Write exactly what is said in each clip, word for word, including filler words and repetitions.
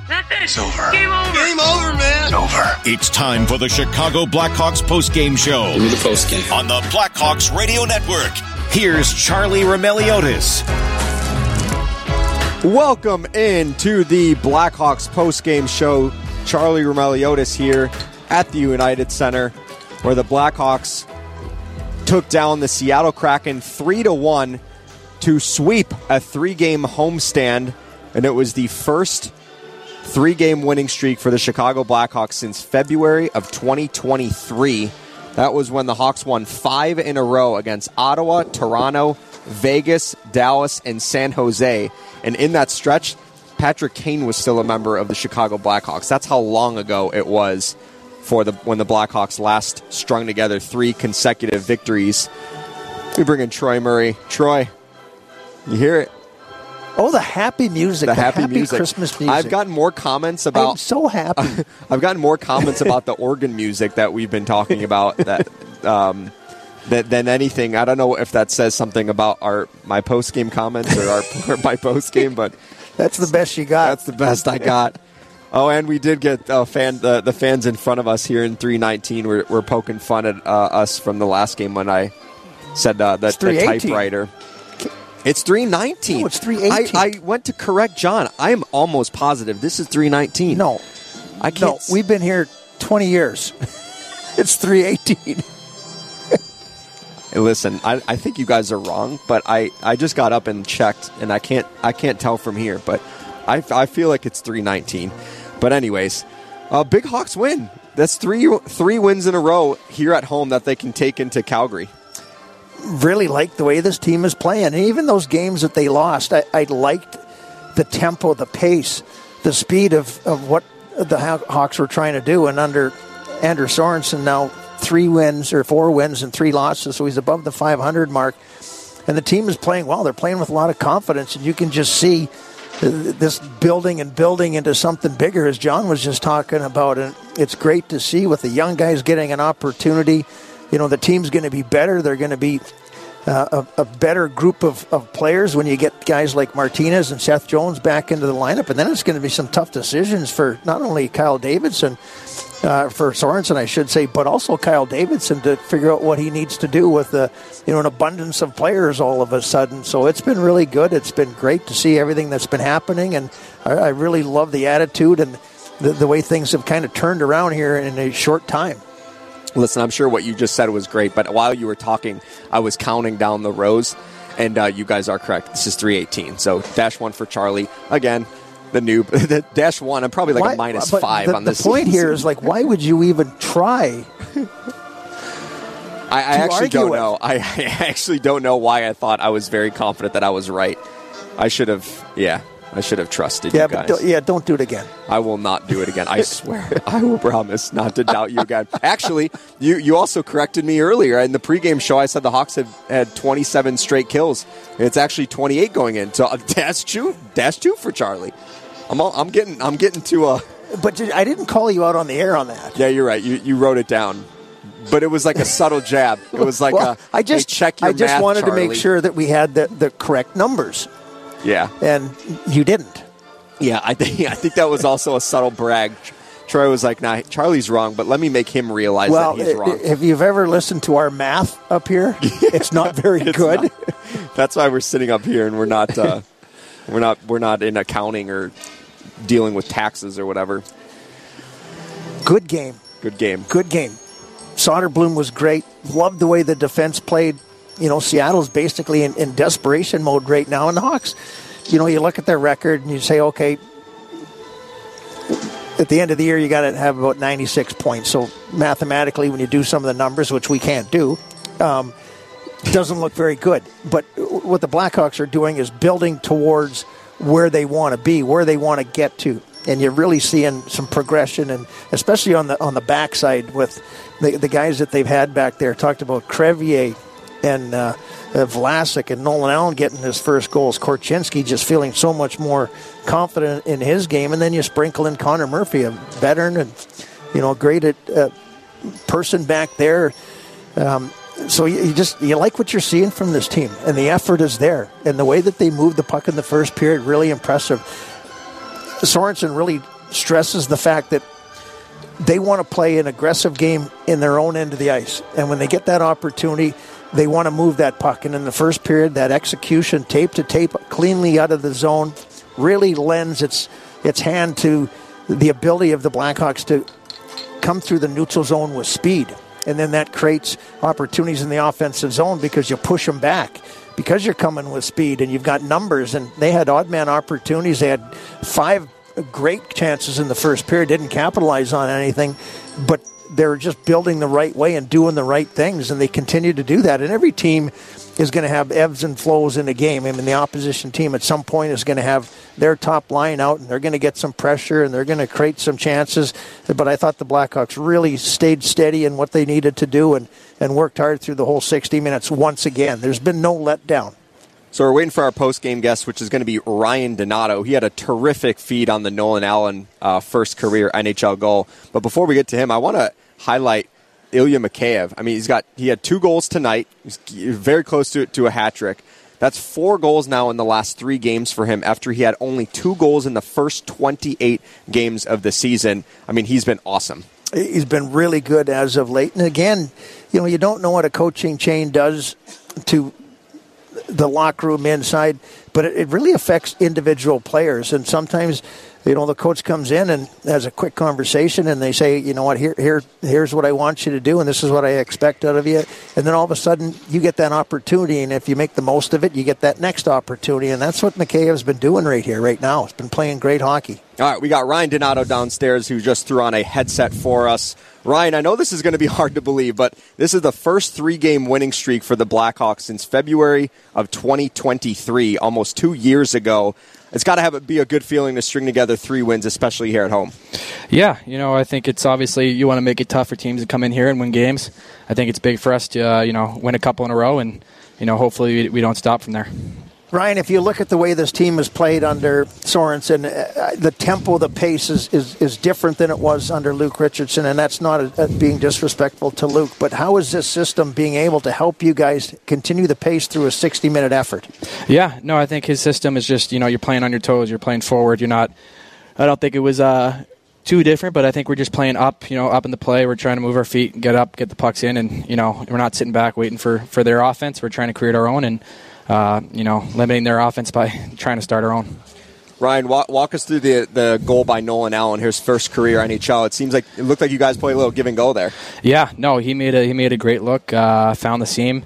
It's over. Game over. Game over, man. It's over. It's time for the Chicago Blackhawks postgame show. Give me the postgame. On the Blackhawks Radio Network. Here's Charlie Roumeliotis. Welcome into the Blackhawks postgame show. Charlie Roumeliotis here at the United Center, where the Blackhawks took down the Seattle Kraken three to one to sweep a three-game homestand, and it was the first three-game winning streak for the Chicago Blackhawks since February of twenty twenty-three. That was when the Hawks won five in a row against Ottawa, Toronto, Vegas, Dallas, and San Jose. And in that stretch, Patrick Kane was still a member of the Chicago Blackhawks. That's how long ago it was for the when the Blackhawks last strung together three consecutive victories. We bring in Troy Murray. Troy, you hear it? Oh, the happy music, the, the happy, happy music. Christmas music. I've gotten more comments about. I'm so happy. I've gotten more comments about the organ music that we've been talking about that um, that than anything. I don't know if that says something about our my post game comments or our or my post game, but that's the best you got. That's the best I got. Oh, and we did get uh, fan the, the fans in front of us here in three nineteen. We're, we're poking fun at uh, us from the last game when I said uh, that the typewriter. It's three nineteen. No, it's three eighteen. I, I went to correct John. I am almost positive this is three nineteen. No. I can't. No, we've been here twenty years. It's three eighteen. Hey, listen, I, I think you guys are wrong, but I, I just got up and checked, and I can't I can't tell from here, but I, I feel like it's three nineteen. But anyways, uh, Big Hawks win. That's three three wins in a row here at home that they can take into Calgary. Really like the way this team is playing. And even those games that they lost, I, I liked the tempo, the pace, the speed of, of what the Hawks were trying to do. And under Andrew Sorensen now, three wins or four wins and three losses, so he's above the five hundred mark. And the team is playing well. They're playing with a lot of confidence, and you can just see this building and building into something bigger, as John was just talking about. And it's great to see with the young guys getting an opportunity. You know, the team's going to be better. They're going to be uh, a, a better group of, of players when you get guys like Martinez and Seth Jones back into the lineup. And then it's going to be some tough decisions for not only Kyle Davidson, uh, for Sorensen, I should say, but also Kyle Davidson to figure out what he needs to do with the, you know, an abundance of players all of a sudden. So it's been really good. It's been great to see everything that's been happening. And I, I really love the attitude and the, the way things have kind of turned around here in a short time. Listen, I'm sure what you just said was great, but while you were talking, I was counting down the rows, and uh, you guys are correct. This is three eighteen. So dash one for Charlie. Again, the noob. The dash one, I'm probably like why, a minus five the, on this. The point season. here is, like, why would you even try? I, I actually don't with? know. I, I actually don't know why I thought I was very confident that I was right. I should have, yeah. I should have trusted yeah, you guys. But don't, yeah, don't do it again. I will not do it again. I swear. I will promise not to doubt you again. Actually, you, you also corrected me earlier. In the pregame show, I said the Hawks had, had twenty-seven straight kills. It's actually twenty-eight going in. So uh, dash two, dash two for Charlie. I'm all, I'm getting I'm getting to a. But I didn't call you out on the air on that. Yeah, you're right. You you wrote it down. But it was like a subtle jab. It was like well, a I just hey, check your I just math, wanted Charlie. to make sure that we had the, the correct numbers. Yeah. And you didn't. Yeah, I think I think that was also a subtle brag. Troy was like, nah, Charlie's wrong, but let me make him realize well, that he's wrong. If you've ever listened to our math up here, it's not very it's good. Not. That's why we're sitting up here and we're not uh, we're not we're not in accounting or dealing with taxes or whatever. Good game. Good game. Good game. Soderblom was great. Loved the way the defense played. You know, Seattle's basically in, in desperation mode right now, and the Hawks, you know, you look at their record and you say, okay, at the end of the year, you got to have about ninety-six points. So mathematically, when you do some of the numbers, which we can't do, um, it doesn't look very good. But what the Blackhawks are doing is building towards where they want to be, where they want to get to. And you're really seeing some progression, and especially on the on the backside with the, the guys that they've had back there. Talked about Crevier and uh, uh, Vlasic and Nolan Allen getting his first goals. Korchinski just feeling so much more confident in his game. And then you sprinkle in Connor Murphy, a veteran and, you know, great at, uh, person back there. Um, so you, you just you like what you're seeing from this team, and the effort is there. And the way that they moved the puck in the first period, really impressive. Sorensen really stresses the fact that they want to play an aggressive game in their own end of the ice. And when they get that opportunity, they want to move that puck. And in the first period, that execution, tape to tape, cleanly out of the zone, really lends its its hand to the ability of the Blackhawks to come through the neutral zone with speed. And then that creates opportunities in the offensive zone because you push them back. Because you're coming with speed and you've got numbers. And they had odd man opportunities. They had five great chances in the first period, didn't capitalize on anything, but they're just building the right way and doing the right things, and they continue to do that. And every team is going to have ebbs and flows in a game. I mean, the opposition team at some point is going to have their top line out, and they're going to get some pressure, and they're going to create some chances. But I thought the Blackhawks really stayed steady in what they needed to do and, and worked hard through the whole sixty minutes once again. There's been no letdown. So we're waiting for our post-game guest, which is going to be Ryan Donato. He had a terrific feed on the Nolan Allen uh, first career N H L goal. But before we get to him, I want to highlight Ilya Mikheyev. I mean, he's got he had two goals tonight. He's very close to to a hat trick. That's four goals now in the last three games for him after he had only two goals in the first twenty-eight games of the season. I mean, he's been awesome. He's been really good as of late. And again, you know, you don't know what a coaching chain does to the locker room inside, but it, it really affects individual players. And sometimes, you know, the coach comes in and has a quick conversation and they say, you know what, here, here, here's what I want you to do and this is what I expect out of you. And then all of a sudden you get that opportunity, and if you make the most of it, you get that next opportunity. And that's what Mikheyev's been doing right here, right now. He's been playing great hockey. All right, we got Ryan Donato downstairs who just threw on a headset for us. Ryan, I know this is going to be hard to believe, but this is the first three-game winning streak for the Blackhawks since February of twenty twenty-three, almost two years ago. It's got to have it be a good feeling to string together three wins, especially here at home. Yeah, you know, I think it's obviously you want to make it tough for teams to come in here and win games. I think it's big for us to, uh, you know, win a couple in a row, and, you know, hopefully we, we don't stop from there. Ryan, if you look at the way this team has played under Sorensen, uh, the tempo, the pace is, is, is different than it was under Luke Richardson, and that's not a, a being disrespectful to Luke. But how is this system being able to help you guys continue the pace through a sixty-minute effort? Yeah, no, I think his system is just, you know, you're playing on your toes, you're playing forward. You're not, I don't think it was uh, too different, but I think we're just playing up, you know, up in the play. We're trying to move our feet, get up, get the pucks in, and, you know, we're not sitting back waiting for, for their offense. We're trying to create our own and, Uh, you know, limiting their offense by trying to start our own. Ryan, walk, walk us through the the goal by Nolan Allen, his first career N H L. It seems like it looked like you guys played a little give and go there. Yeah, no, he made a he made a great look. Uh, found the seam.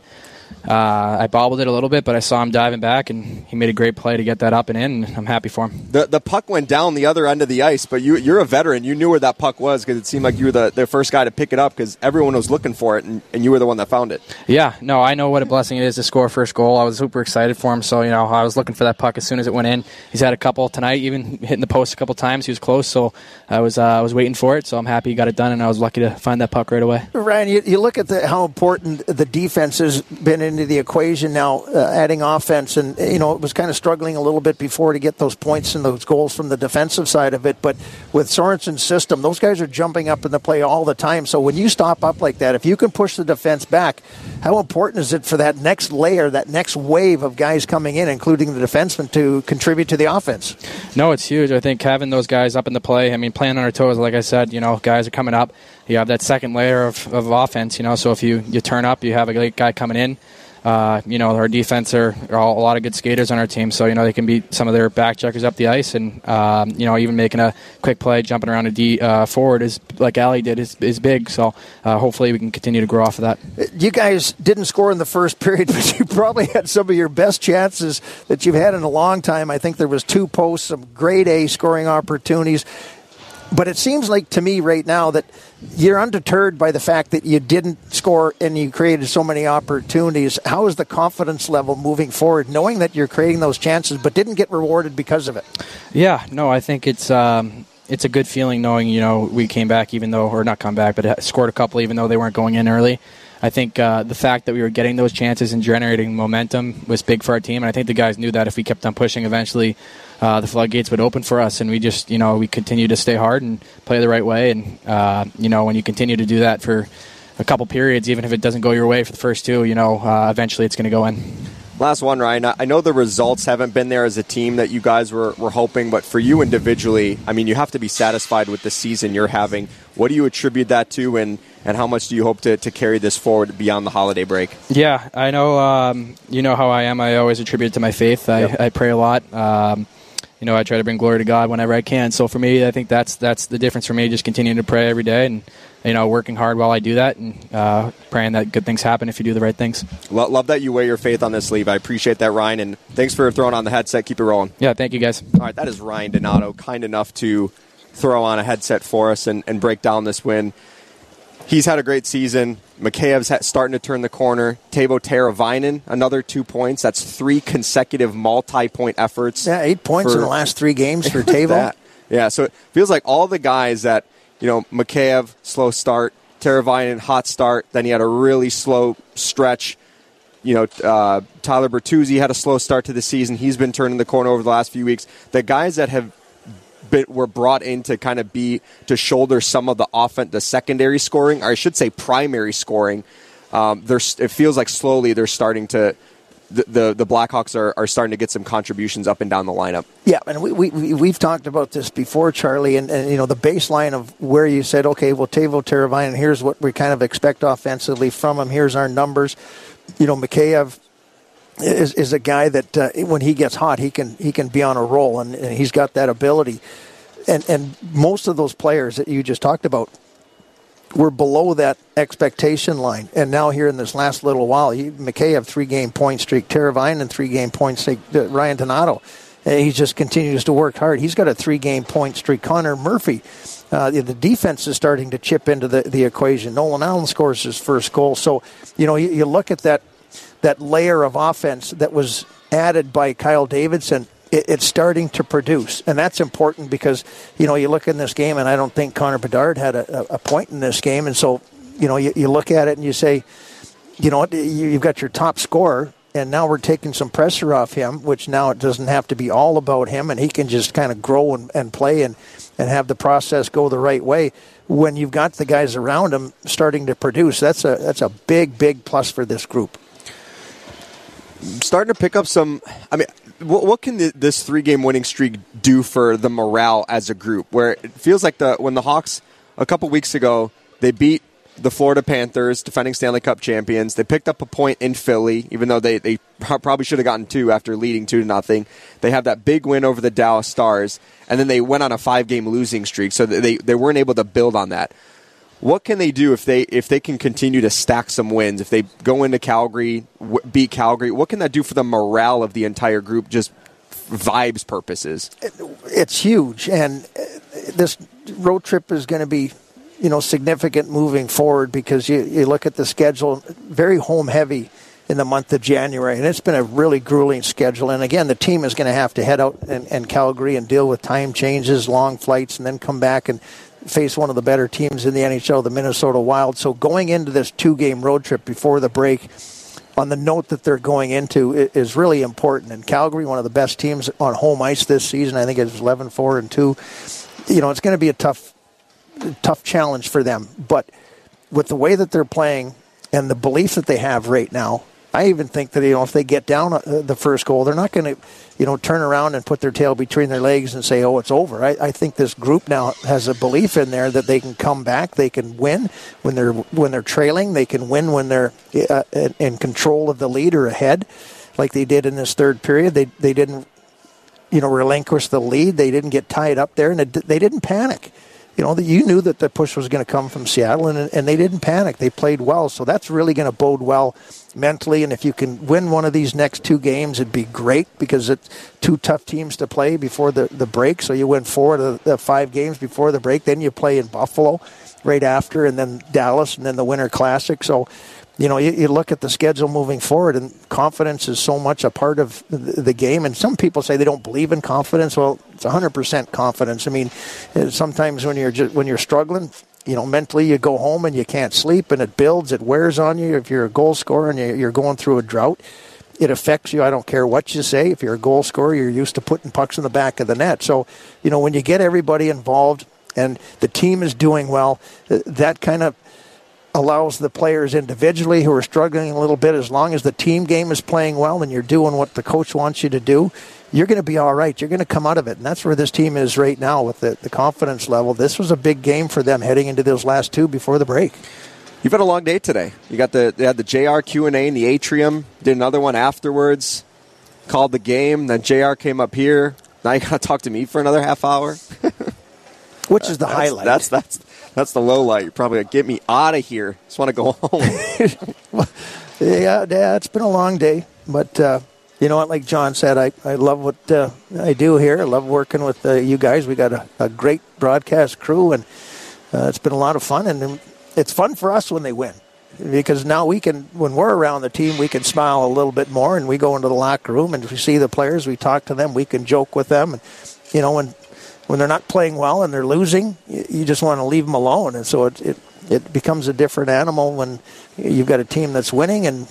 Uh, I bobbled it a little bit, but I saw him diving back, and he made a great play to get that up and in, and I'm happy for him. The the puck went down the other end of the ice, but you, you're a veteran. You knew where that puck was because it seemed like you were the, the first guy to pick it up because everyone was looking for it, and, and you were the one that found it. Yeah, no, I know what a blessing it is to score a first goal. I was super excited for him, so, you know, I was looking for that puck as soon as it went in. He's had a couple tonight, even hitting the post a couple times. He was close, so I was uh, I was waiting for it, so I'm happy he got it done, and I was lucky to find that puck right away. Ryan, you, you look at the, how important the defense has been into the equation now, uh, adding offense, and, you know, it was kind of struggling a little bit before to get those points and those goals from the defensive side of it, but with Sorensen's system, those guys are jumping up in the play all the time, so when you stop up like that, if you can push the defense back, how important is it for that next layer, that next wave of guys coming in, including the defensemen, to contribute to the offense? No, it's huge. I think having those guys up in the play, I mean, playing on our toes, like I said, you know, guys are coming up, you have that second layer of, of offense, you know, so if you, you turn up, you have a great guy coming in. Uh, you know, our defense are, are all, a lot of good skaters on our team, so, you know, they can beat some of their back checkers up the ice, and, um, you know, even making a quick play, jumping around a D uh, forward, is like Ali did, is, is big, so uh, hopefully we can continue to grow off of that. You guys didn't score in the first period, but you probably had some of your best chances that you've had in a long time. I think there was two posts, some grade A scoring opportunities. But it seems like to me right now that you're undeterred by the fact that you didn't score and you created so many opportunities. How is the confidence level moving forward, knowing that you're creating those chances but didn't get rewarded because of it? Yeah, no, I think it's um, it's a good feeling knowing, you know, we came back even though, or not come back, but scored a couple even though they weren't going in early. I think uh, the fact that we were getting those chances and generating momentum was big for our team, and I think the guys knew that if we kept on pushing, eventually uh, the floodgates would open for us, and we just, you know, we continue to stay hard and play the right way, and, uh, you know, when you continue to do that for a couple periods, even if it doesn't go your way for the first two, you know, uh, eventually it's going to go in. Last one, Ryan. I know the results haven't been there as a team that you guys were, were hoping, but for you individually, I mean, you have to be satisfied with the season you're having. What do you attribute that to, and, and how much do you hope to, to carry this forward beyond the holiday break? Yeah, I know um, you know how I am. I always attribute it to my faith. I, Yep. I pray a lot. Um, you know, I try to bring glory to God whenever I can. So for me, I think that's that's the difference for me, just continuing to pray every day and, you know, working hard while I do that and uh, praying that good things happen if you do the right things. Lo- love that you weigh your faith on this sleeve. I appreciate that, Ryan, and thanks for throwing on the headset. Keep it rolling. Yeah, thank you, guys. All right, that is Ryan Donato, kind enough to throw on a headset for us and, and break down this win. He's had a great season. Mikheyev's starting to turn the corner. Teuvo Teravainen, another two points. That's three consecutive multi-point efforts. Yeah, eight points for, in the last three games for Teuvo. Yeah, so it feels like all the guys that, you know, Mikheyev, slow start, Teravainen, hot start, then he had a really slow stretch. You know, uh, Tyler Bertuzzi had a slow start to the season. He's been turning the corner over the last few weeks. The guys that have been, were brought in to kind of be, to shoulder some of the offense, the secondary scoring, or I should say primary scoring, um, there's, it feels like slowly they're starting to, the, the, the Blackhawks are, are starting to get some contributions up and down the lineup. Yeah, and we, we, we've talked about this before, Charlie, and, and you know, the baseline of where you said, okay, well, Teuvo Teravainen, here's what we kind of expect offensively from him, here's our numbers. You know, Mikheyev is, is a guy that uh, when he gets hot, he can he can be on a roll, and, and he's got that ability. And and most of those players that you just talked about were below that expectation line. And now here in this last little while, you, Mikheyev three-game point streak, Teravainen three-game point streak, uh, Ryan Donato, and he just continues to work hard. He's got a three-game point streak. Connor Murphy, uh, the defense is starting to chip into the, the equation. Nolan Allen scores his first goal. So, you know, you, you look at that that layer of offense that was added by Kyle Davidson, it, it's starting to produce. And that's important because, you know, you look in this game, and I don't think Connor Bedard had a, a point in this game. And so, you know, you, you look at it and you say, you know what, you've got your top scorer, and now we're taking some pressure off him, which now it doesn't have to be all about him, and he can just kind of grow and, and play and, and have the process go the right way. When you've got the guys around him starting to produce, that's a that's a big, big plus for this group. Starting to pick up some, I mean, what, what can the, this three-game winning streak do for the morale as a group? Where it feels like the when the Hawks, a couple weeks ago, they beat the Florida Panthers, defending Stanley Cup champions. They picked up a point in Philly, even though they, they probably should have gotten two after leading two to nothing. They have that big win over the Dallas Stars, and then they went on a five-game losing streak, so they, they weren't able to build on that. What can they do if they if they can continue to stack some wins? If they go into Calgary, w- beat Calgary, what can that do for the morale of the entire group, just vibes purposes? It's huge, and this road trip is going to be, you know, significant moving forward because you, you look at the schedule, very home heavy in the month of January, and it's been a really grueling schedule. And again, the team is going to have to head out in, in Calgary and deal with time changes, long flights, and then come back and face one of the better teams in the N H L, the Minnesota Wild. So going into this two-game road trip before the break, on the note that they're going into, is really important. And Calgary, one of the best teams on home ice this season, I think it's eleven four and two. You know, it's going to be a tough tough challenge for them. But with the way that they're playing and the belief that they have right now, I even think that, you know, if they get down the first goal, they're not going to, you know, turn around and put their tail between their legs and say, oh, it's over. I, I think this group now has a belief in there that they can come back, they can win when they're when they're trailing, they can win when they're uh, in control of the lead or ahead, like they did in this third period. They they didn't, you know, relinquish the lead. They didn't get tied up there, and they didn't panic. You know, you knew that the push was going to come from Seattle, and and they didn't panic. They played well, so that's really going to bode well mentally. And if you can win one of these next two games, it'd be great because it's two tough teams to play before the, the break. So you win four of the, the five games before the break. Then you play in Buffalo right after, and then Dallas, and then the Winter Classic. So, you know, you, you look at the schedule moving forward, and confidence is so much a part of the, the game. And some people say they don't believe in confidence. Well, it's one hundred percent confidence. I mean, sometimes when you're just, when you're struggling, you know, mentally you go home and you can't sleep, and it builds, it wears on you. If you're a goal scorer and you're going through a drought, it affects you. I don't care what you say. If you're a goal scorer, you're used to putting pucks in the back of the net. So, you know, when you get everybody involved and the team is doing well, that kind of allows the players individually who are struggling a little bit, as long as the team game is playing well and you're doing what the coach wants you to do, you're going to be all right. You're going to come out of it. And that's where this team is right now with the, the confidence level. This was a big game for them heading into those last two before the break. You've had a long day today. You got the they had the J R Q and A in the atrium, did another one afterwards, called the game, then J R came up here. Now you got to talk to me for another half hour. Which is the that's, highlight. That's that's that's the low light. You're probably going to get me out of here. Just want to go home. yeah, yeah, it's been a long day. But uh, you know what? Like John said, I, I love what uh, I do here. I love working with uh, you guys. We got a, a great broadcast crew, and uh, it's been a lot of fun. And it's fun for us when they win. Because now we can, when we're around the team, we can smile a little bit more, and we go into the locker room, and if we see the players, we talk to them, we can joke with them. And, you know, when when they're not playing well and they're losing, you just want to leave them alone. And so it, it, it becomes a different animal when you've got a team that's winning. And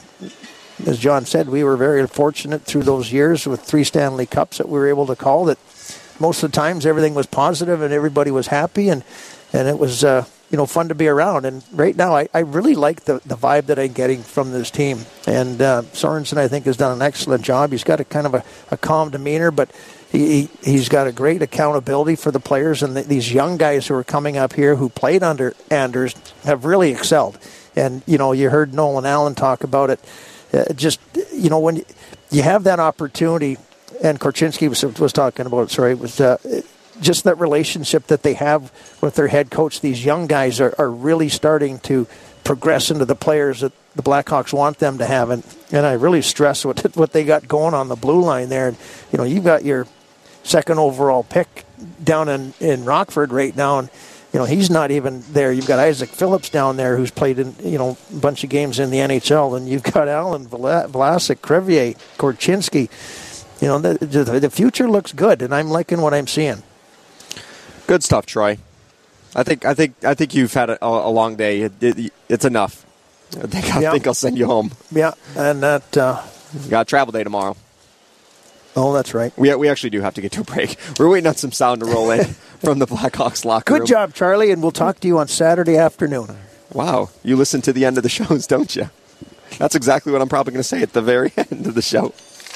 as John said, we were very fortunate through those years with three Stanley Cups that we were able to call, that most of the times everything was positive and everybody was happy, and, and it was uh, you know, fun to be around. And right now I, I really like the, the vibe that I'm getting from this team. And uh, Sorensen, I think, has done an excellent job. He's got a kind of a, a calm demeanor, but he, he's got a great accountability for the players. And the, these young guys who are coming up here who played under Anders have really excelled. And, you know, you heard Nolan Allen talk about it. Uh, just, you know, when you, you have that opportunity, and Korchinski was, was talking about it, sorry, was uh, just that relationship that they have with their head coach. These young guys are, are really starting to progress into the players that the Blackhawks want them to have. And, and I really stress what what they got going on the blue line there. And, you know, you've got your second overall pick down in, in Rockford right now, and, you know, he's not even there. You've got Isaac Phillips down there who's played in, you know, a bunch of games in the N H L, and you've got Alan Vlasic, Crevier, Korchinski. You know, the, the future looks good, and I'm liking what I'm seeing. Good stuff, Troy. I think I think I think you've had a, a long day. It, it, it's enough. I think I yeah. think I'll send you home. Yeah, and that uh, you got a travel day tomorrow. Oh, that's right. We we actually do have to get to a break. We're waiting on some sound to roll in from the Blackhawks locker Good room. Good job, Charlie, and we'll talk to you on Saturday afternoon. Wow, you listen to the end of the shows, don't you? That's exactly what I'm probably going to say at the very end of the show.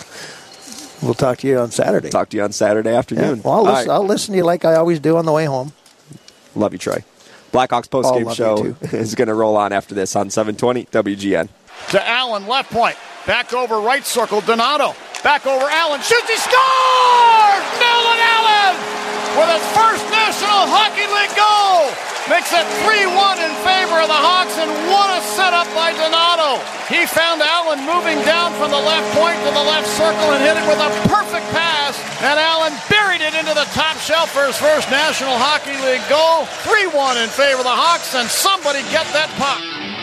We'll talk to you on Saturday. Talk to you on Saturday afternoon. Yeah. Well, I'll listen, right. I'll listen to you like I always do on the way home. Love you, Troy. Blackhawks postgame oh, show is going to roll on after this on seven twenty W G N. To Allen, left point. Back over right circle, Donato. Back over Allen. Shoots, he scores! Nolan Allen with his first National Hockey League goal. Makes it three one in favor of the Hawks, and what a setup by Donato. He found Allen moving down from the left point to the left circle and hit it with a perfect pass, and Allen buried it into the top shelf for his first National Hockey League goal. three one in favor of the Hawks, and somebody get that puck.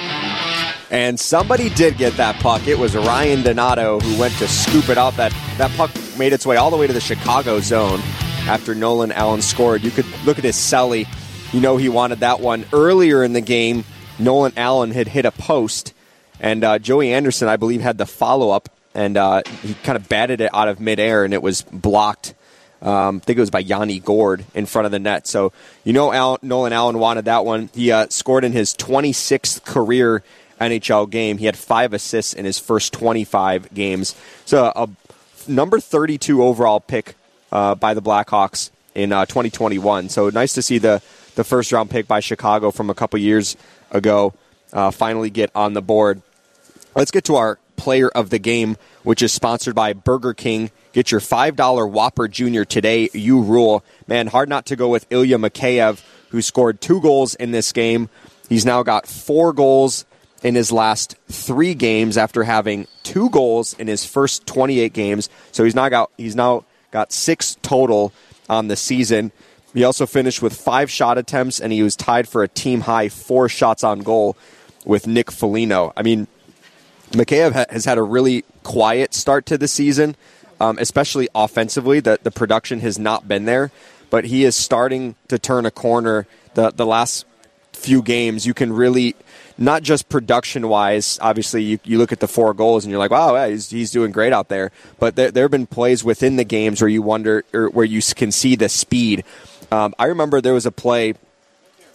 And somebody did get that puck. It was Ryan Donato who went to scoop it out. That, that puck made its way all the way to the Chicago zone after Nolan Allen scored. You could look at his celly. You know he wanted that one. Earlier in the game, Nolan Allen had hit a post, and uh, Joey Anderson, I believe, had the follow-up, and uh, he kind of batted it out of midair, and it was blocked. Um, I think it was by Yanni Gord in front of the net. So you know Al- Nolan Allen wanted that one. He uh, scored in his twenty-sixth career N H L game. He had five assists in his first twenty-five games. So a number thirty-two overall pick uh, by the Blackhawks in uh, twenty twenty-one. So nice to see the the first round pick by Chicago from a couple years ago uh, finally get on the board. Let's get to our player of the game, which is sponsored by Burger King. Get your five dollar Whopper Junior today. You rule. Man, hard not to go with Ilya Mikheyev, who scored two goals in this game. He's now got four goals in his last three games after having two goals in his first twenty-eight games. So he's now got he's now got six total on the season. He also finished with five shot attempts, and he was tied for a team-high four shots on goal with Nick Foligno. I mean, Mikheyev ha- has had a really quiet start to the season, um, especially offensively. The, the production has not been there, but he is starting to turn a corner. The, the last few games, you can really, not just production-wise, obviously you, you look at the four goals and you're like, wow, yeah, he's, he's doing great out there. But there, there have been plays within the games where you wonder, or where you can see the speed. Um, I remember there was a play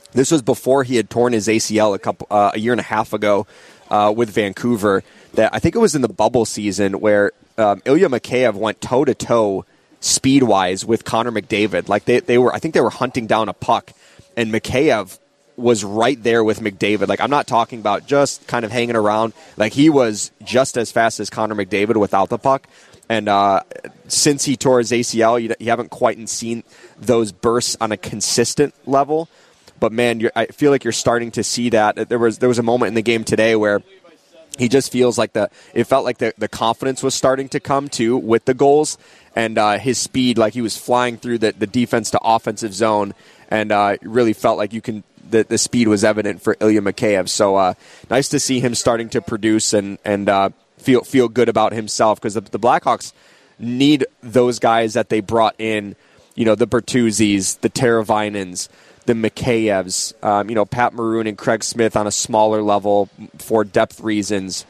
This was before he had torn his A C L a couple uh, a year and a half ago uh, with Vancouver. That I think it was in the bubble season where um, Ilya Mikheyev went toe to toe speed wise with Connor McDavid. Like they they were, I think they were hunting down a puck, and Mikheyev was right there with McDavid. Like, I'm not talking about just kind of hanging around. Like, he was just as fast as Connor McDavid without the puck. And uh, since he tore his A C L, you, you haven't quite seen those bursts on a consistent level. But, man, you're, I feel like you're starting to see that. There was there was a moment in the game today where he just feels like the it felt like the, the confidence was starting to come, too, with the goals. And uh, his speed, like he was flying through the, the defense to offensive zone. And uh, it really felt like you can the, the speed was evident for Ilya Mikheyev. So uh, nice to see him starting to produce and, and uh, feel feel good about himself, because the, the Blackhawks need those guys that they brought in, you know, the Bertuzzis, the Teravainens, the Mikheyevs, um, you know, Pat Maroon and Craig Smith on a smaller level for depth reasons.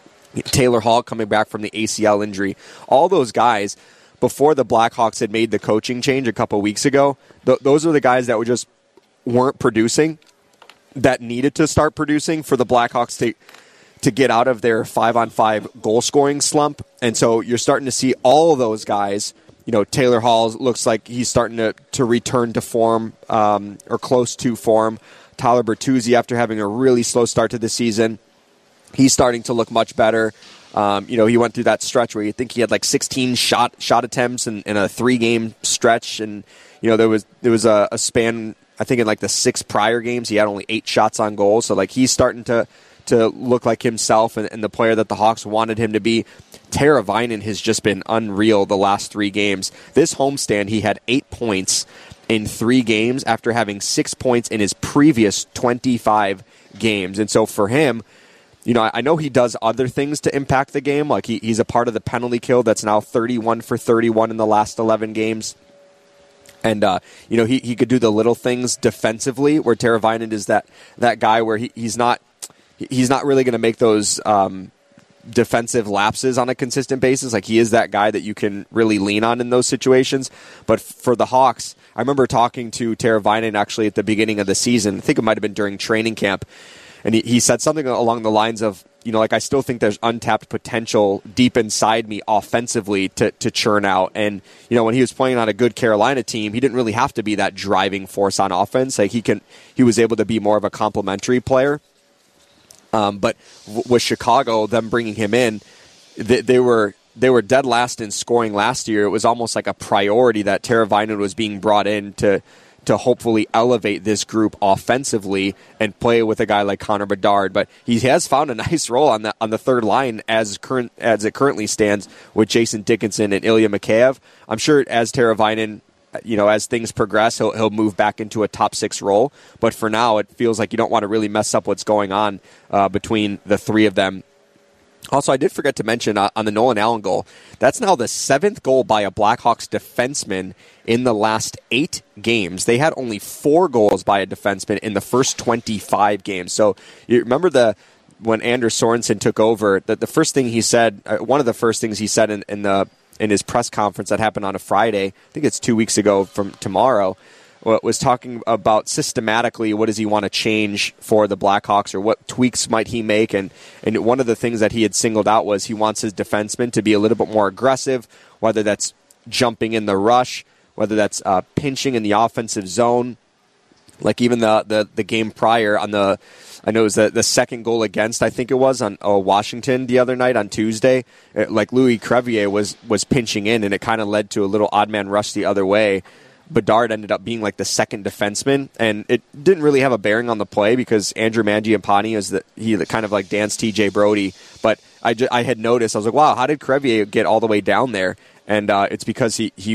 Taylor Hall coming back from the A C L injury. All those guys, before the Blackhawks had made the coaching change a couple weeks ago, th- those are the guys that were just weren't producing, that needed to start producing for the Blackhawks to to get out of their five-on-five goal-scoring slump. And so you're starting to see all of those guys. You know, Taylor Hall looks like he's starting to, to return to form um, or close to form. Tyler Bertuzzi, after having a really slow start to the season, he's starting to look much better. Um, you know, he went through that stretch where you think he had like sixteen shot shot attempts in, in a three-game stretch. And, you know, there was there was a, a span, I think in like the six prior games, he had only eight shots on goal. So, like, he's starting to, to look like himself and, and the player that the Hawks wanted him to be. Teravainen has just been unreal the last three games. This homestand, he had eight points in three games after having six points in his previous twenty-five games. And so for him, you know, I know he does other things to impact the game. Like he, he's a part of the penalty kill that's now thirty-one for thirty-one in the last eleven games. And, uh, you know, he, he could do the little things defensively, where Teravainen is that, that guy where he, he's not he's not really going to make those um, defensive lapses on a consistent basis. Like, he is that guy that you can really lean on in those situations. But for the Hawks, I remember talking to Teravainen actually at the beginning of the season. I think it might have been during training camp. And he, he said something along the lines of, you know, like, I still think there's untapped potential deep inside me offensively to, to churn out. And, you know, when he was playing on a good Carolina team, he didn't really have to be that driving force on offense. Like, he can, he was able to be more of a complementary player. Um, but w- with Chicago, them bringing him in, they, they were they were dead last in scoring last year. It was almost like a priority that Teravainen was being brought in to to hopefully elevate this group offensively and play with a guy like Connor Bedard. But he has found a nice role on the on the third line as current as it currently stands with Jason Dickinson and Ilya Mikheyev. I'm sure as Teravainen, you know, as things progress, he'll he'll move back into a top six role. But for now, it feels like you don't want to really mess up what's going on uh, between the three of them. Also, I did forget to mention uh, on the Nolan Allen goal, that's now the seventh goal by a Blackhawks defenseman in the last eight games. They had only four goals by a defenseman in the first twenty-five games. So you remember the when Anders Sorensen took over, that the first thing he said, uh, one of the first things he said in, in the in his press conference that happened on a Friday, I think it's two weeks ago from tomorrow, was talking about systematically what does he want to change for the Blackhawks, or what tweaks might he make. And, and one of the things that he had singled out was he wants his defensemen to be a little bit more aggressive, whether that's jumping in the rush, whether that's uh, pinching in the offensive zone. Like even the, the, the game prior on the, I know it was the, the second goal against, I think it was, on oh, Washington the other night on Tuesday. It, like Louis Crevier was, was pinching in, and it kind of led to a little odd man rush the other way. Bedard ended up being like the second defenseman, and it didn't really have a bearing on the play because Andrew Mangiapane is the he the kind of like Dan's T J Brody. But I, just, I had noticed, I was like, wow, how did Crevier get all the way down there? And uh, it's because he he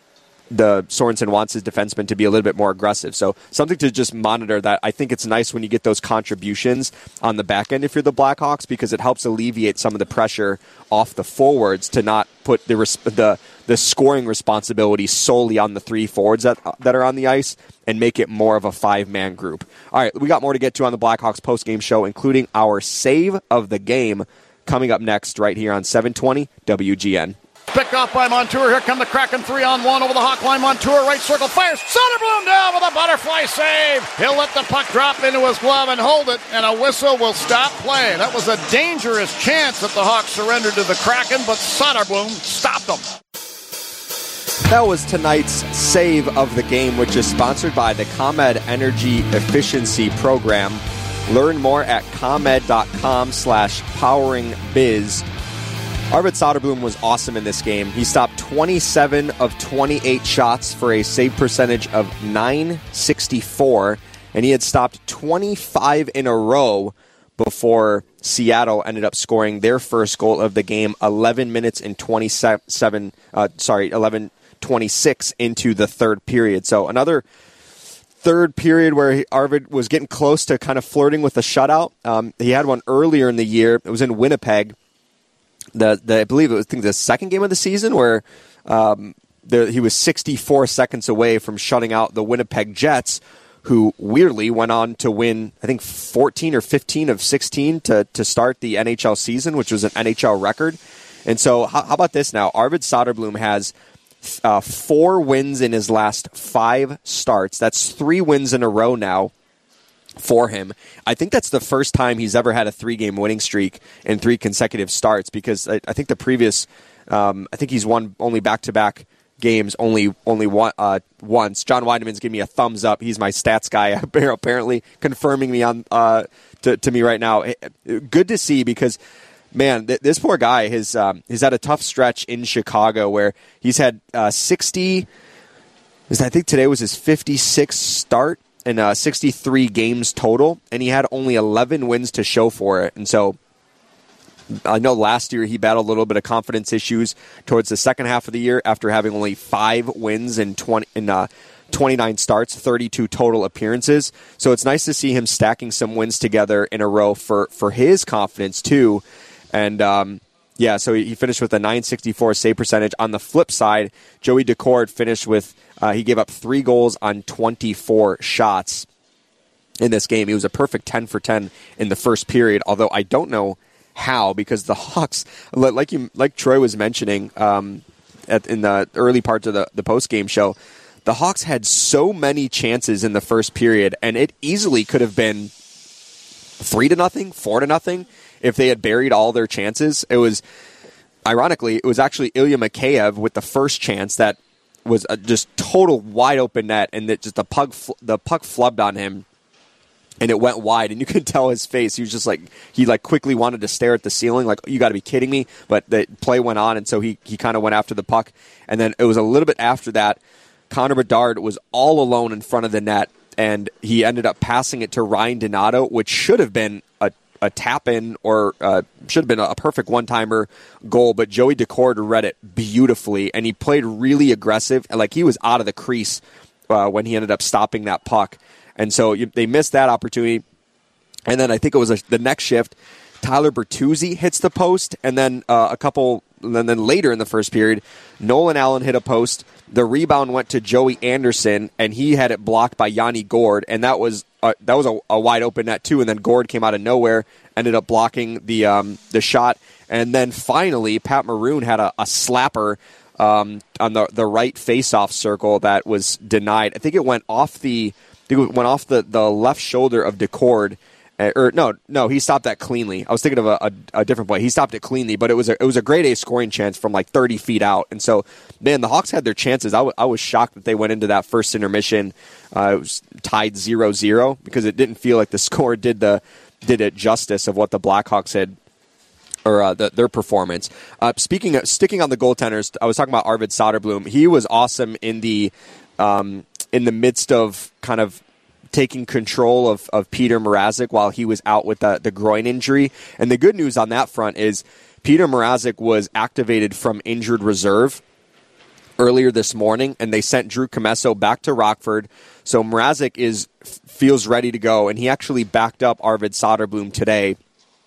the Sorensen wants his defenseman to be a little bit more aggressive. So something to just monitor that. I think it's nice when you get those contributions on the back end if you're the Blackhawks, because it helps alleviate some of the pressure off the forwards to not put the the the scoring responsibility solely on the three forwards that that are on the ice and make it more of a five-man group. All right, we got more to get to on the Blackhawks post-game show, including our save of the game coming up next right here on seven twenty W G N. Picked off by Montour. Here come the Kraken three on one over the Hawk line. Montour, right circle, fires. Soderblom down with a butterfly save. He'll let the puck drop into his glove and hold it, and a whistle will stop play. That was a dangerous chance that the Hawks surrendered to the Kraken, but Soderblom stopped them. That was tonight's save of the game, which is sponsored by the ComEd Energy Efficiency Program. Learn more at ComEd.com slash poweringbiz. Arvid Soderblom was awesome in this game. He stopped twenty-seven of twenty-eight shots for a save percentage of nine sixty-four, and he had stopped twenty-five in a row before Seattle ended up scoring their first goal of the game eleven minutes and twenty-seven, uh, sorry, eleven twenty-six into the third period. So another third period where Arvid was getting close to kind of flirting with a shutout. Um, he had one earlier in the year. It was in Winnipeg. The, the I believe it was I think the second game of the season where um, the, he was sixty-four seconds away from shutting out the Winnipeg Jets, who weirdly went on to win, I think, fourteen or fifteen of sixteen to, to start the N H L season, which was an N H L record. And so how, how about this now? Arvid Soderblom has uh, four wins in his last five starts. That's three wins in a row now for him. I think that's the first time he's ever had a three-game winning streak in three consecutive starts, because I, I think the previous, um, I think he's won only back-to-back games only only one, uh, once. John Weideman's giving me a thumbs up. He's my stats guy, apparently confirming me on uh, to, to me right now. Good to see, because, man, th- this poor guy has um, he's had a tough stretch in Chicago where he's had uh, sixty, I think today was his fifty-sixth start, and uh, sixty-three games total, and he had only eleven wins to show for it. And so I know last year he battled a little bit of confidence issues towards the second half of the year after having only five wins in twenty in uh, twenty-nine starts, thirty-two total appearances. So it's nice to see him stacking some wins together in a row for, for his confidence too. And um, yeah, so he finished with a nine sixty-four save percentage. On the flip side, Joey Daccord finished with Uh, he gave up three goals on twenty-four shots in this game. He was a perfect ten for ten in the first period, although I don't know how, because the Hawks, like you, like Troy was mentioning um, at, in the early parts of the, the post-game show, the Hawks had so many chances in the first period, and it easily could have been three to nothing, four to nothing, if they had buried all their chances. It was, ironically, it was actually Ilya Mikheyev with the first chance that was a just total wide open net, and that just the puck the puck flubbed on him, and it went wide, and you could tell his face. He was just like he like quickly wanted to stare at the ceiling, like, you got to be kidding me. But the play went on, and so he he kind of went after the puck, and then it was a little bit after that, Connor Bedard was all alone in front of the net, and he ended up passing it to Ryan Donato, which should have been a a tap-in or uh, should have been a perfect one-timer goal, but Joey Daccord read it beautifully, and he played really aggressive. Like, he was out of the crease uh, when he ended up stopping that puck. And so you, they missed that opportunity. And then I think it was a, the next shift, Tyler Bertuzzi hits the post, and then uh, a couple, and then later in the first period, Nolan Allen hit a post. The rebound went to Joey Anderson, and he had it blocked by Yanni Gourde, and that was uh, that was a, a wide open net too. And then Gourde came out of nowhere, ended up blocking the um, the shot, and then finally Pat Maroon had a, a slapper um, on the the right faceoff circle that was denied. I think it went off the I think it went off the, the left shoulder of Daccord. Uh, or no, no, he stopped that cleanly. I was thinking of a, a, a different play. He stopped it cleanly, but it was a it was a grade A scoring chance from like thirty feet out. And so, man, the Hawks had their chances. I, w- I was shocked that they went into that first intermission. Uh, it was tied zero zero because it didn't feel like the score did the did it justice of what the Blackhawks had, or uh, the, their performance. Uh, speaking of sticking on the goaltenders, I was talking about Arvid Soderblom. He was awesome in the um, in the midst of kind of taking control of, of Peter Mrazek while he was out with the, the groin injury. And the good news on that front is Peter Mrazek was activated from injured reserve earlier this morning, and they sent Drew Comesso back to Rockford. So Mrazek is feels ready to go, and he actually backed up Arvid Soderblom today.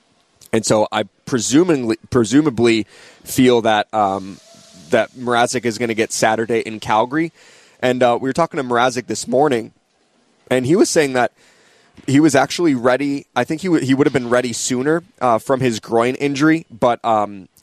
And so I presumably presumably feel that um, that Mrazek is going to get Saturday in Calgary. And uh, we were talking to Mrazek this morning, and he was saying that he was actually ready. I think he w- he would have been ready sooner uh, from his groin injury, but um,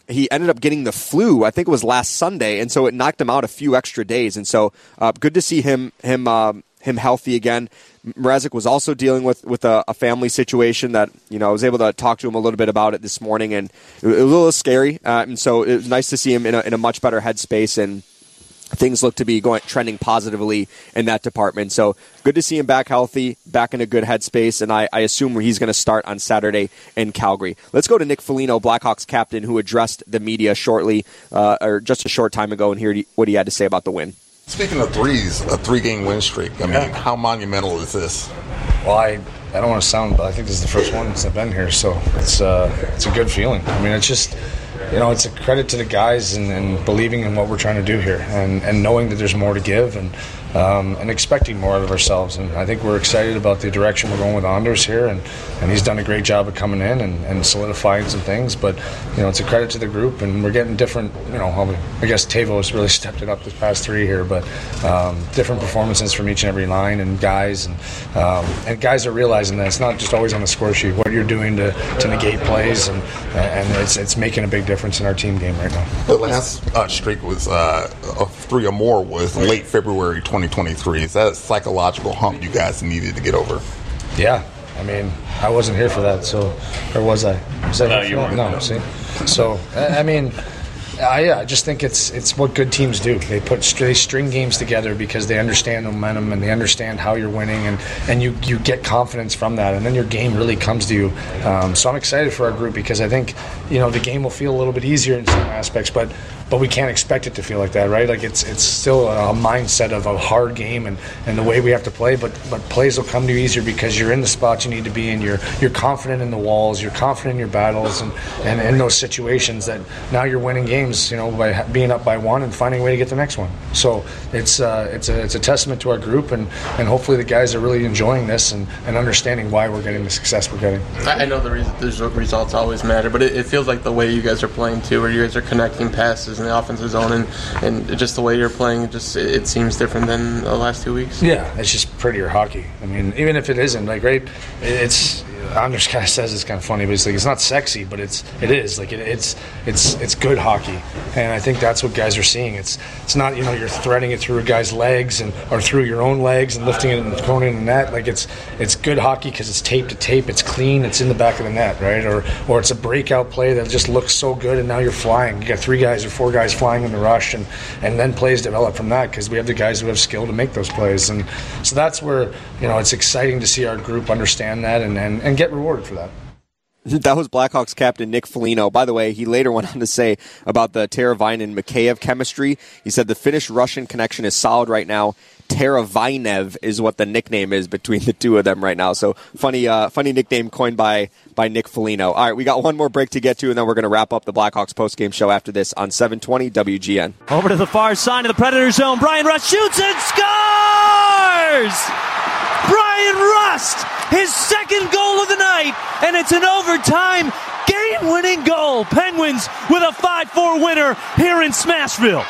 he ended up getting the flu. I think it was last Sunday, and so it knocked him out a few extra days. And so, uh, good to see him him um, him healthy again. Mrazek was also dealing with with a, a family situation that, you know, I was able to talk to him a little bit about it this morning, and it was a little scary. Uh, and so it was nice to see him in a, in a much better headspace, and things look to be going trending positively in that department. So good to see him back healthy, back in a good headspace, and I, I assume he's going to start on Saturday in Calgary. Let's go to Nick Foligno, Blackhawks captain, who addressed the media shortly, uh, or just a short time ago, and hear what he had to say about the win. Speaking of threes, a three-game win streak, I mean, yeah. How monumental is this? Well, I, I don't want to sound, but I think this is the first one since I've been here, so it's uh, it's a good feeling. I mean, it's just, you know, it's a credit to the guys and, and believing in what we're trying to do here, and, and knowing that there's more to give, and um, and expecting more out of ourselves. And I think we're excited about the direction we're going with Anders here, and, and he's done a great job of coming in and, and solidifying some things. But, you know, it's a credit to the group, and we're getting different, you know, I guess Tavo has really stepped it up this past three here, but um, different performances from each and every line, and guys, and um, and guys are realizing that it's not just always on the score sheet, what you're doing to, to negate plays, and and it's it's making a big difference in our team game right now. The last uh, streak was uh, of three or more was late February twenty twenty-three. Is that a psychological hump you guys needed to get over? Yeah, I mean, I wasn't here for that, so or was I? Was I no, you weren't. No, see, so I mean. Uh, yeah, I just think it's it's what good teams do. They put they string games together because they understand the momentum and they understand how you're winning, and, and you, you get confidence from that, and then your game really comes to you. Um, so I'm excited for our group because I think, you know, the game will feel a little bit easier in some aspects, but but we can't expect it to feel like that, right? Like it's it's still a mindset of a hard game and, and the way we have to play, but but plays will come to you easier because you're in the spot you need to be in. You're you're confident in the walls, you're confident in your battles, and, and in those situations that now you're winning games, you know, by being up by one and finding a way to get the next one. So it's uh, it's a it's a testament to our group, and, and hopefully the guys are really enjoying this and, and understanding why we're getting the success we're getting. I know the, reason, the results always matter, but it, it feels like the way you guys are playing too, where you guys are connecting passes in the offensive zone, and, and just the way you're playing, it just it seems different than the last two weeks. Yeah, it's just prettier hockey. I mean, even if it isn't, like, right, it's Anders kind of says it's kind of funny, but it's like it's not sexy, but it's it is like it, it's it's it's good hockey, and I think that's what guys are seeing. It's it's not, you know, you're threading it through a guy's legs and or through your own legs and lifting it and going in the net. Like it's it's good hockey because it's tape to tape, it's clean, it's in the back of the net, right? Or or it's a breakout play that just looks so good, and now you're flying. You got three guys or four guys flying in the rush, and and then plays develop from that because we have the guys who have skill to make those plays, and so that's where, you know, it's exciting to see our group understand that and and, and get rewarded for that. That was Blackhawks captain Nick Foligno. By the way, he later went on to say about the Teravainen and Mikheyev chemistry. He said the Finnish-Russian connection is solid right now. Teravainen is what the nickname is between the two of them right now. So funny uh, funny nickname coined by, by Nick Foligno. All right, we got one more break to get to, and then we're going to wrap up the Blackhawks postgame show after this on seven twenty W G N. Over to the far side of the Predator zone. Brian Rust shoots and scores! Brian Rust, his second goal of the night, and it's an overtime game-winning goal. Penguins with a five four winner here in Smashville.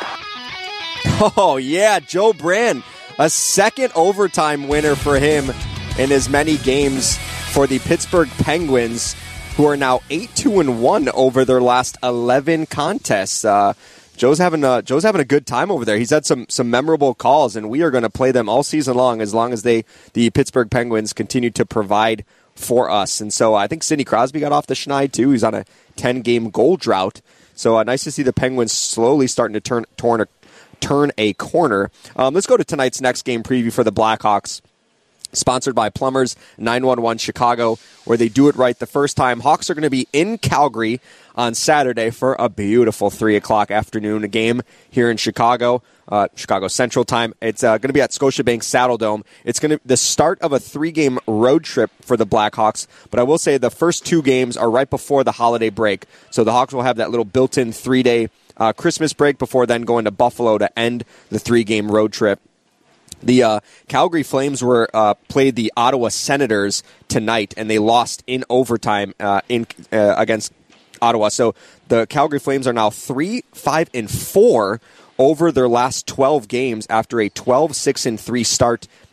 Oh, yeah, Joe Brand, a second overtime winner for him in as many games for the Pittsburgh Penguins, who are now eight two and one over their last eleven contests. Uh, Joe's having a, Joe's having a good time over there. He's had some some memorable calls, and we are going to play them all season long as long as they the Pittsburgh Penguins continue to provide for us. And so I think Sidney Crosby got off the schneid too. He's on a ten-game goal drought. So uh, nice to see the Penguins slowly starting to turn turn a, turn a corner. Um, let's go to tonight's next game preview for the Blackhawks. Sponsored by Plumbers nine one one Chicago, where they do it right the first time. Hawks are going to be in Calgary on Saturday for a beautiful three o'clock afternoon game here in Chicago, uh, Chicago Central Time. It's uh, going to be at Scotiabank Saddledome. It's going to the start of a three-game road trip for the Blackhawks, but I will say the first two games are right before the holiday break, so the Hawks will have that little built-in three-day uh, Christmas break before then going to Buffalo to end the three-game road trip. The uh, Calgary Flames were uh, played the Ottawa Senators tonight, and they lost in overtime uh, in uh, against Ottawa. So the Calgary Flames are now three, five, and four over their last twelve games after a twelve, six, and three start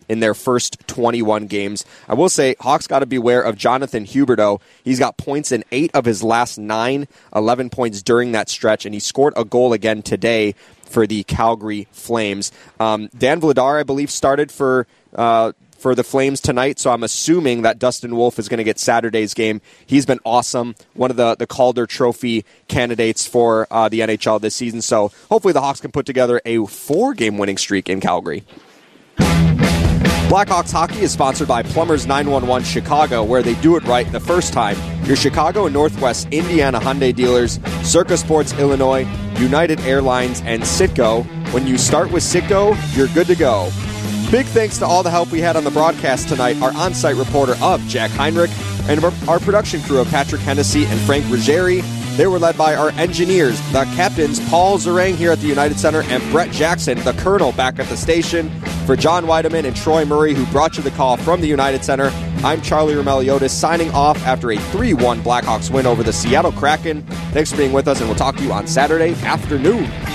in their first twenty-one games. I will say, Hawks got to beware of Jonathan Huberdeau. He's got points in eight of his last nine, eleven points during that stretch, and he scored a goal again today for the Calgary Flames. Um, Dan Vladar, I believe, started for uh, for the Flames tonight, so I'm assuming that Dustin Wolf is going to get Saturday's game. He's been awesome, one of the, the Calder Trophy candidates for uh, the N H L this season, so hopefully the Hawks can put together a four-game winning streak in Calgary. Blackhawks hockey is sponsored by Plumbers nine one one Chicago, where they do it right the first time. Your Chicago and Northwest Indiana Hyundai dealers, Circa Sports Illinois, United Airlines, and Citgo. When you start with Citgo, you're good to go. Big thanks to all the help we had on the broadcast tonight, our on-site reporter of Jack Heinrich, and our production crew of Patrick Hennessy and Frank Ruggieri. They were led by our engineers, the captains, Paul Zerang here at the United Center, and Brett Jackson, the colonel, back at the station. For John Weideman and Troy Murray, who brought you the call from the United Center, I'm Charlie Romeliotis, signing off after a three one Blackhawks win over the Seattle Kraken. Thanks for being with us, and we'll talk to you on Saturday afternoon.